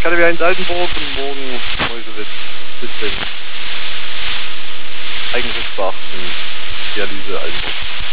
KTW 1 Altenburg und morgen Mäusewitz 17. Eigenschutzbeachten, Dialyse Altenburg.